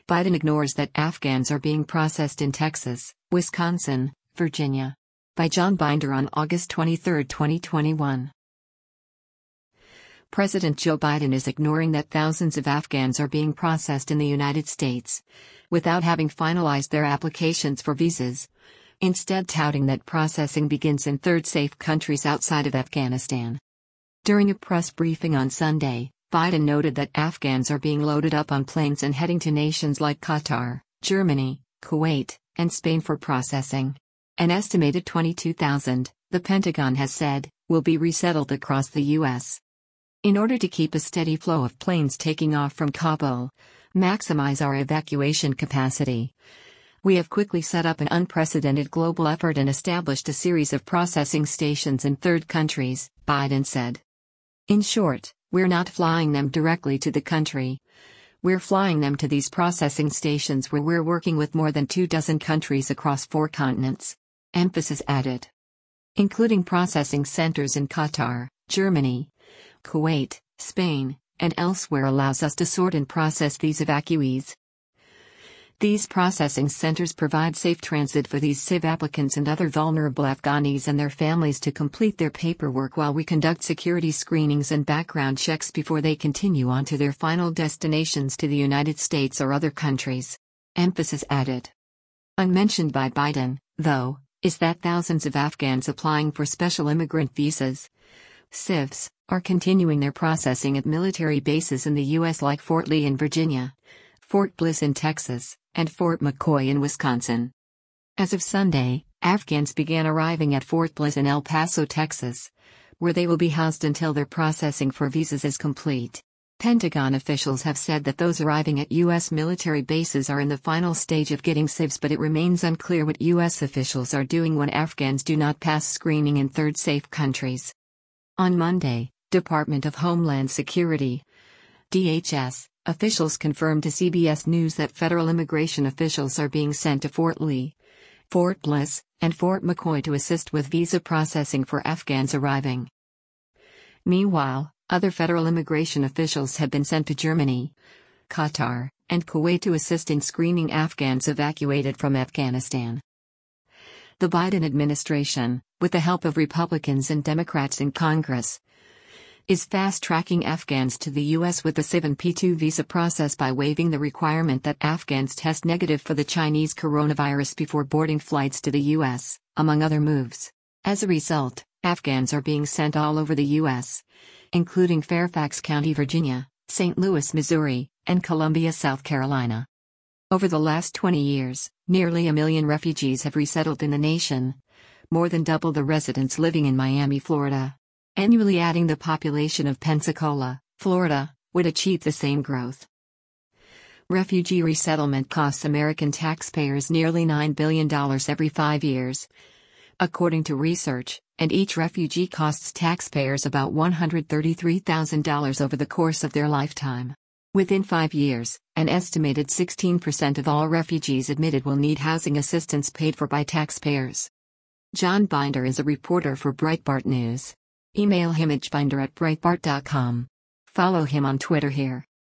Biden ignores that Afghans are being processed in Texas, Wisconsin, Virginia. By John Binder on August 23, 2021. President Joe Biden is ignoring that thousands of Afghans are being processed in the United States without having finalized their applications for visas, instead touting that processing begins in third safe countries outside of Afghanistan. During a press briefing on Sunday, Biden noted that Afghans are being loaded up on planes and heading to nations like Qatar, Germany, Kuwait, and Spain for processing. An estimated 22,000, the Pentagon has said, will be resettled across the U.S. In order to keep a steady flow of planes taking off from Kabul, maximize our evacuation capacity, we have quickly set up an unprecedented global effort and established a series of processing stations in third countries, Biden said. In short, we're not flying them directly to the country. We're flying them to these processing stations where we're working with more than 24 countries across 4 continents. Emphasis added. Including processing centers in Qatar, Germany, Kuwait, Spain, and elsewhere allows us to sort and process these evacuees. These processing centers provide safe transit for these CIV applicants and other vulnerable Afghanis and their families to complete their paperwork while we conduct security screenings and background checks before they continue on to their final destinations to the United States or other countries. Emphasis added. Unmentioned by Biden, though, is that thousands of Afghans applying for special immigrant visas, CIVs, are continuing their processing at military bases in the U.S. like Fort Lee in Virginia, Fort Bliss in Texas, and Fort McCoy in Wisconsin. As of Sunday, Afghans began arriving at Fort Bliss in El Paso, Texas, where they will be housed until their processing for visas is complete. Pentagon officials have said that those arriving at U.S. military bases are in the final stage of getting CIVs, but it remains unclear what U.S. officials are doing when Afghans do not pass screening in third safe countries. On Monday, Department of Homeland Security (DHS) officials confirmed to CBS News that federal immigration officials are being sent to Fort Lee, Fort Bliss, and Fort McCoy to assist with visa processing for Afghans arriving. Meanwhile, other federal immigration officials have been sent to Germany, Qatar, and Kuwait to assist in screening Afghans evacuated from Afghanistan. The Biden administration, with the help of Republicans and Democrats in Congress, is fast-tracking Afghans to the U.S. with the CIV and P2 visa process by waiving the requirement that Afghans test negative for the Chinese coronavirus before boarding flights to the U.S., among other moves. As a result, Afghans are being sent all over the U.S., including Fairfax County, Virginia, St. Louis, Missouri, and Columbia, South Carolina. Over the last 20 years, nearly 1 million refugees have resettled in the nation, more than double the residents living in Miami, Florida. Annually adding the population of Pensacola, Florida, would achieve the same growth. Refugee resettlement costs American taxpayers nearly $9 billion every 5 years, according to research, and each refugee costs taxpayers about $133,000 over the course of their lifetime. Within 5 years, an estimated 16% of all refugees admitted will need housing assistance paid for by taxpayers. John Binder is a reporter for Breitbart News. Email him at binder@breitbart.com. Follow him on Twitter here.